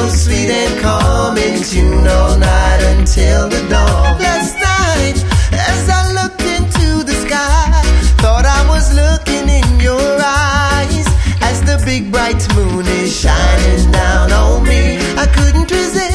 sweet and calm, in tune all night until the dawn. Last night, as I looked into the sky, thought I was looking in your eyes. As the big bright moon is shining down on me, I couldn't resist